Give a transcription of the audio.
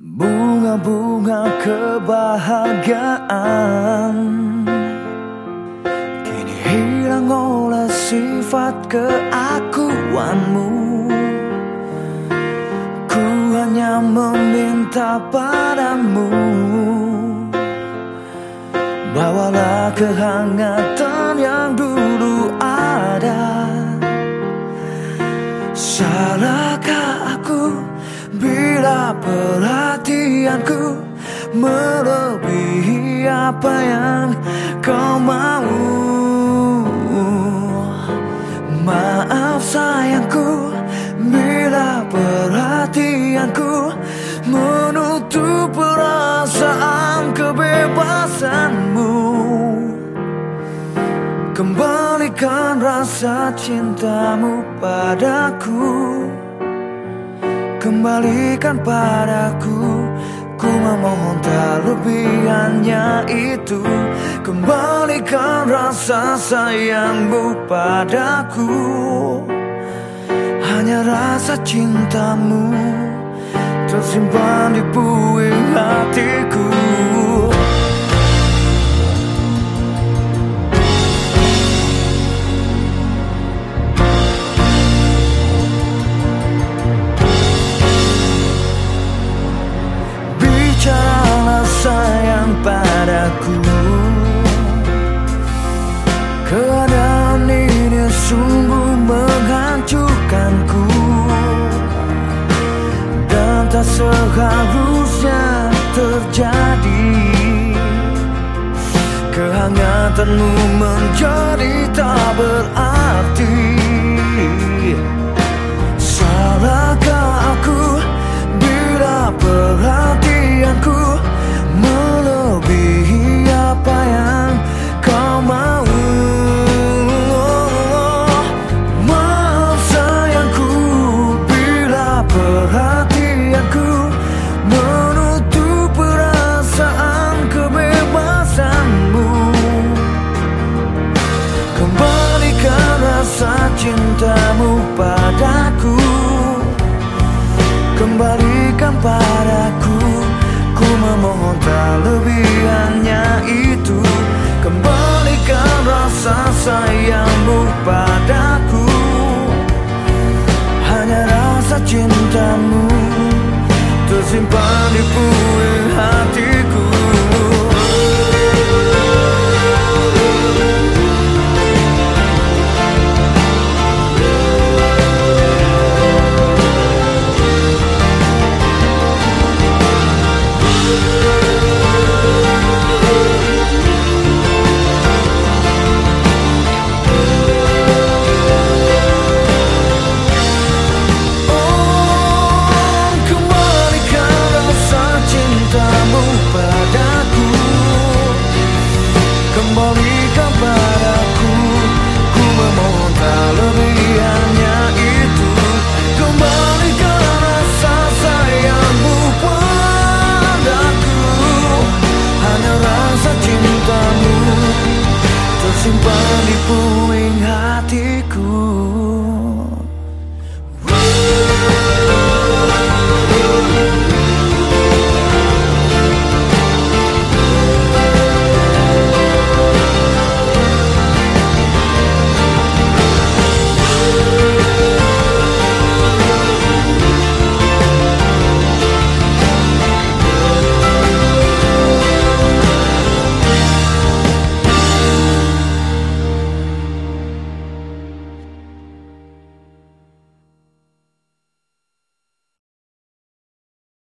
Bunga-bunga kebahagiaan kini hilang oleh sifat keakuanmu. Ku hanya meminta padamu, bawalah kehangatan yang dulu ada. Salahkah aku bila perhatianku melebihi apa yang kau mau? Maaf sayangku bila perhatianku menutup perasaan kebebasanmu. Kembalikan rasa cintamu padaku, kembalikan padaku. Ku memohon tak lebih hanya itu. Kembalikan rasa sayangmu padaku, hanya rasa cintamu tersimpan di puing hatiku. Bicaralah sayang padaku, keadaan ini sungguh menghancurkanku, dan tak seharusnya terjadi. Kehangatanmu menjadi tak berarti. Salahkah aku bila perhatianku melebihi apa yang kau mau? Maaf sayangku bila perhatianku menutup perasaan kebebasanmu. Kembalikan rasa cintamu padaku, kembalikan padaku. Ku memohon tak lebih hanya itu. Kembalikan rasa sayangmu padaku, hanya rasa cintamu tersimpan di puing hati.